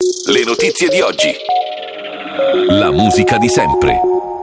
Le notizie di oggi. La musica di sempre.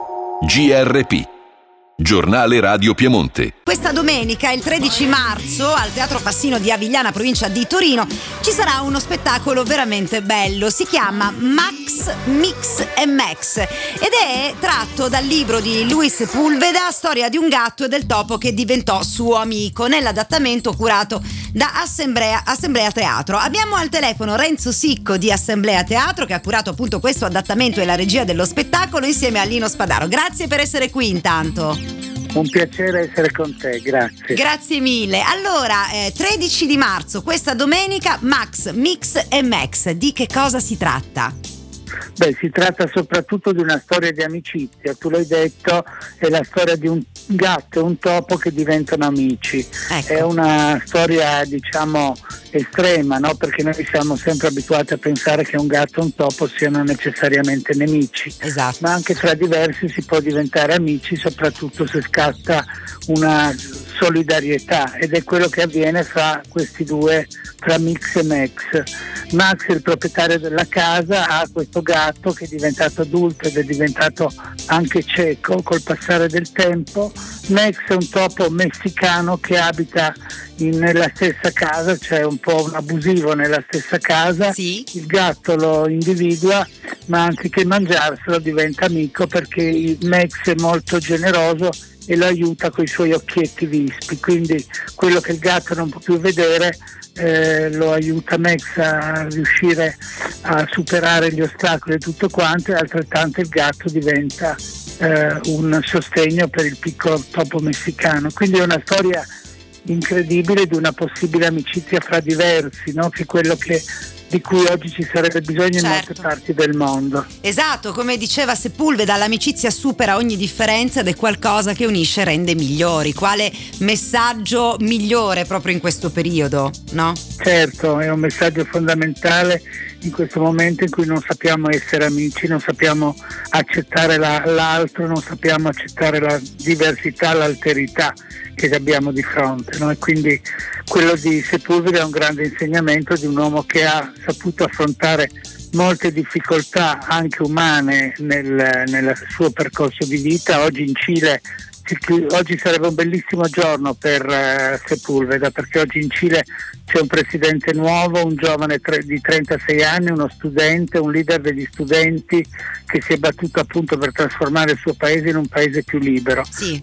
GRP. Giornale Radio Piemonte. Questa domenica, il 13 marzo, al Teatro Fassino di Avigliana, provincia di Torino, ci sarà uno spettacolo veramente bello. Si chiama Max, Mix e Max ed è tratto dal libro di Luis Sepulveda, Storia di un gatto e del topo che diventò suo amico, nell'adattamento curato da Assemblea Teatro. Abbiamo al telefono Renzo Sicco di Assemblea Teatro, che ha curato appunto questo adattamento e la regia dello spettacolo, insieme a Lino Spadaro. Grazie per essere qui intanto. Un piacere essere con te, grazie. Grazie mille. Allora, 13 di marzo, questa domenica, Max, Mix e Max. Di che cosa si tratta? Beh, si tratta soprattutto di una storia di amicizia. Tu l'hai detto, è la storia di un gatto e un topo che diventano amici. Ecco. È una storia, diciamo, estrema, no? Perché noi siamo sempre abituati a pensare che un gatto e un topo siano necessariamente nemici. Esatto. Ma anche tra diversi si può diventare amici, soprattutto se scatta una solidarietà, ed è quello che avviene fra questi due, tra Mix e Max. Max è il proprietario della casa, ha questo gatto che è diventato adulto ed è diventato anche cieco col passare del tempo. Max è un topo messicano che abita nella stessa casa, cioè un po' un abusivo nella stessa casa. Sì. Il gatto lo individua, ma anziché mangiarselo diventa amico, perché Max è molto generoso e lo aiuta con i suoi occhietti vispi, quindi quello che il gatto non può più vedere lo aiuta Max a riuscire a superare gli ostacoli e tutto quanto, e altrettanto il gatto diventa un sostegno per il piccolo topo messicano. Quindi è una storia incredibile di una possibile amicizia fra diversi, no? Che è quello di cui oggi ci sarebbe bisogno in molte parti del mondo. Esatto, come diceva Sepulveda, l'amicizia supera ogni differenza ed è qualcosa che unisce e rende migliori. Quale messaggio migliore proprio in questo periodo, no? Certo, è un messaggio fondamentale in questo momento in cui non sappiamo essere amici, non sappiamo accettare l'altro, non sappiamo accettare la diversità, l'alterità che abbiamo di fronte, no? E quindi quello di Sepulveda è un grande insegnamento di un uomo che ha saputo affrontare molte difficoltà anche umane nel suo percorso di vita. Oggi in Cile, oggi sarebbe un bellissimo giorno per Sepulveda, perché oggi in Cile c'è un presidente nuovo, un giovane di 36 anni, uno studente, un leader degli studenti che si è battuto appunto per trasformare il suo paese in un paese più libero. Sì.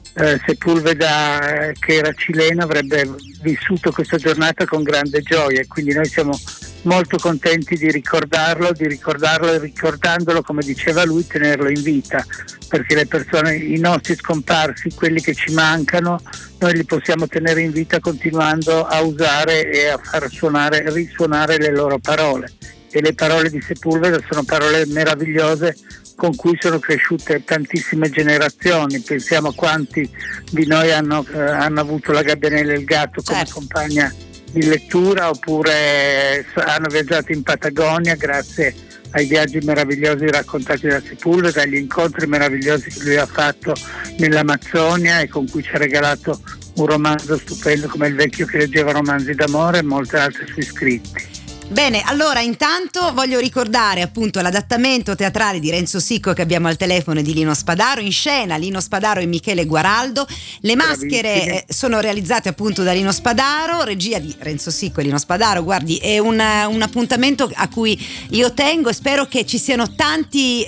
Sepulveda, che era cileno, avrebbe vissuto questa giornata con grande gioia, e quindi noi siamo molto contenti di ricordarlo e ricordandolo, come diceva lui, tenerlo in vita, perché le persone, i nostri scomparsi, quelli che ci mancano, noi li possiamo tenere in vita continuando a usare e a far risuonare le loro parole. E le parole di Sepulveda sono parole meravigliose con cui sono cresciute tantissime generazioni. Pensiamo a quanti di noi hanno avuto la Gabbianella e il gatto come compagna di lettura, oppure hanno viaggiato in Patagonia grazie ai viaggi meravigliosi raccontati da Sepulveda, agli incontri meravigliosi che lui ha fatto nell'Amazzonia e con cui ci ha regalato un romanzo stupendo come Il vecchio che leggeva romanzi d'amore e molte altre sui scritti. Bene, allora intanto voglio ricordare appunto l'adattamento teatrale di Renzo Sicco che abbiamo al telefono e di Lino Spadaro. In scena Lino Spadaro e Michele Guaraldo. Le maschere sono realizzate appunto da Lino Spadaro, regia di Renzo Sicco e Lino Spadaro. Guardi, è un appuntamento a cui io tengo e spero che ci siano tanti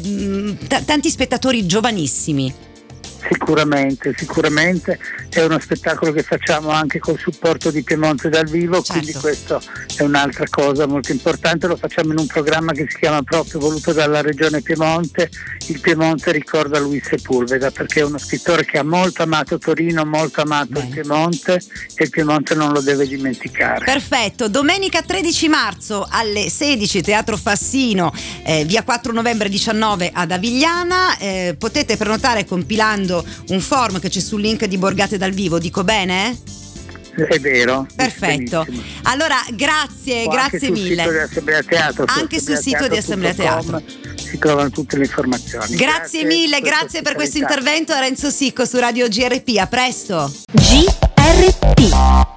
spettatori giovanissimi. Sicuramente, è uno spettacolo che facciamo anche col supporto di Piemonte dal vivo, quindi questo è un'altra cosa molto importante. Lo facciamo in un programma che si chiama proprio, voluto dalla Regione Piemonte, Il Piemonte ricorda Luis Sepulveda, perché è uno scrittore che ha molto amato Torino, molto amato il Piemonte, e il Piemonte non lo deve dimenticare. Perfetto, domenica 13 marzo alle 16 Teatro Fassino, via 4 novembre 19 ad Avigliana. Potete prenotare compilando un form che c'è sul link di Borgate dal Vivo, dico bene? È vero. Perfetto. Allora grazie mille. Anche sul sito di Assemblea Teatro si trovano tutte le informazioni. Grazie mille, grazie per questo intervento a Renzo Sicco su Radio GRP. A presto. GRP